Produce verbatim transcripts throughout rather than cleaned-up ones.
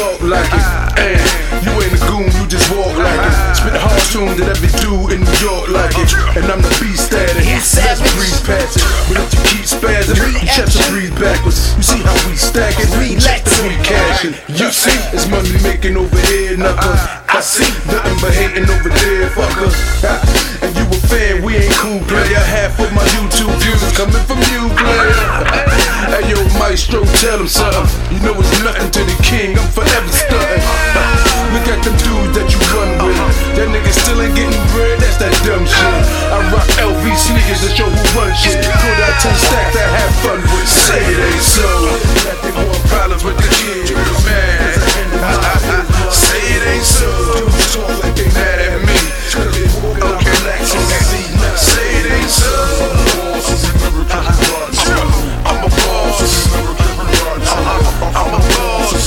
talk like it. And you ain't a goon, you just walk like it. Spit the hard tune that every dude in New York like it. And I'm the beast at it. Let's breathe past it. But if you keep spazzing, you chest to breathe backwards. You see how we stack it, check the we cashing. You see, it's money making over here, knucker. I see nothing but hating over there, fucker. And you a fan, we ain't cool, player. Half of my YouTube views is coming from you, player. Hey yo, Maestro, tell him something. You know it's nothing to the king, I'm forever stunting. Look at them dudes that you run with. That nigga still ain't getting bread, that's that dumb shit. I rock L V sneakers to show who run shit. Put out ten stacks to have fun with. Say it ain't so. That they want problems with the kid, man. Say it ain't so. Dudes talk like they mad at me. Okay, say it ain't so. I'm a boss. I'm a boss.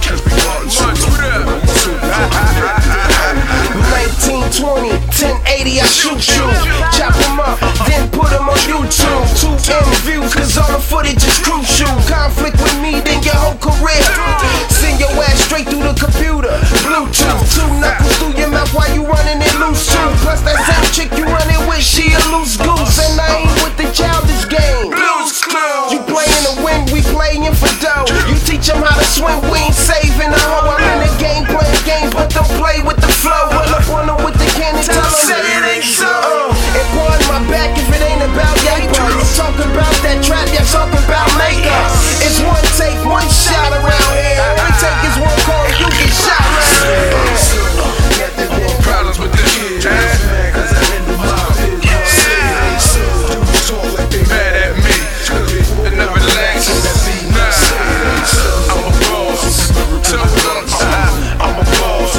nineteen twenty, ten eighty, I shoot you. Chop them up, then put them on YouTube. Two M views, cause all the footage is crucial. Conflict with me, then your whole career. Send your ass straight through the computer. Bluetooth, two knuckles through your mouth while you running it loose too. Plus that same chick you running with, she a loose goose. And I ain't with the childish game. You playing to win, we playing for dough. You teach them how to swim, we ain't saving a hoe. I'm in the game playing games, but don't play with the flow. Run up on them with the cannon, tell them say it ain't so. Uh, and pardon my back if it ain't about yapers. You talk about that trap, you talk about makeup. It's one take, one shot around here. All we take is one call, you get shot around here. Problems with the kids, man. Cause I handle my business. Say it ain't so. Dudes talk like they mad at me. And never relax. Nah, I'm a boss. I'm a boss.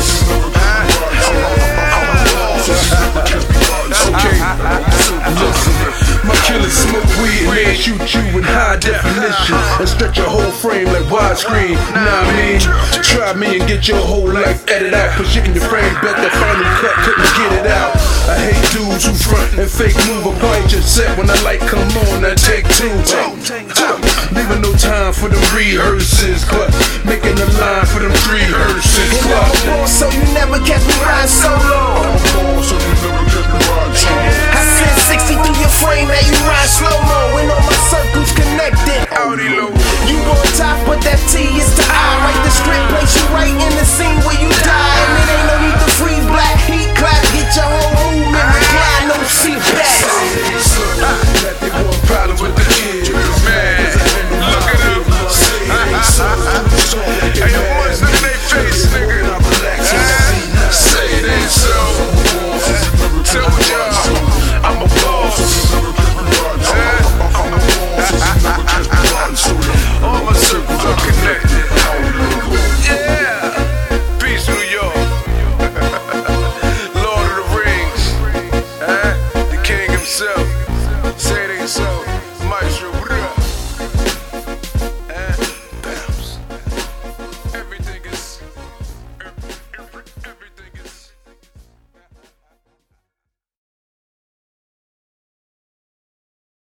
Okay, listen. My killers smoke weed and they shoot you in high definition and stretch your whole frame like widescreen. Nah, I mean, try me and get your whole life edited out. Put shit in your frame, bet that final cut couldn't get it out. I hate dudes who front and fake move. I'll bite your set when I like come on, I take two. Leaving no time for them rehearsals, but